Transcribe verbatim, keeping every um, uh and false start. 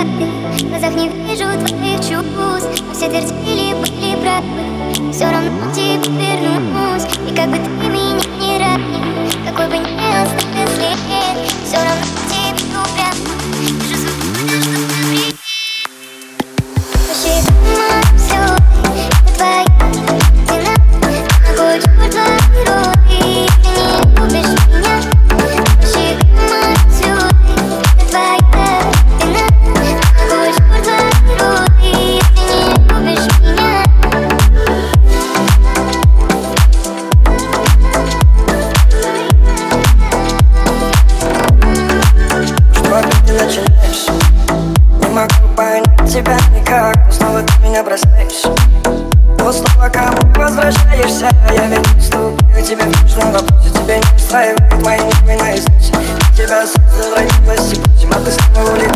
ты. В глазах не вижу твоих чувств, а все твердили, были правы. Все равно к тебе вернусь, и как бы ты меня не ранил, какой бы ни остался след, все равно к тебе упрямо. Вижу свой путь, чтобы прийти. Вообще дома все, это твоя вина. Могу чуть твои роды, ты не любишь меня. Вообще дома все, это твоя вина. Могу чуть твои роды, ты не любишь меня. Что ты начинаешь? Не могу понять тебя никак, но снова ты меня бросаешь. Но снова ко мне возвращаешься, я ведь уступил тебе в нужном вопросе. Тебя не устраивает мои нервы наизусть. Тебя солнце родилось, и почему ты снова улетаешь?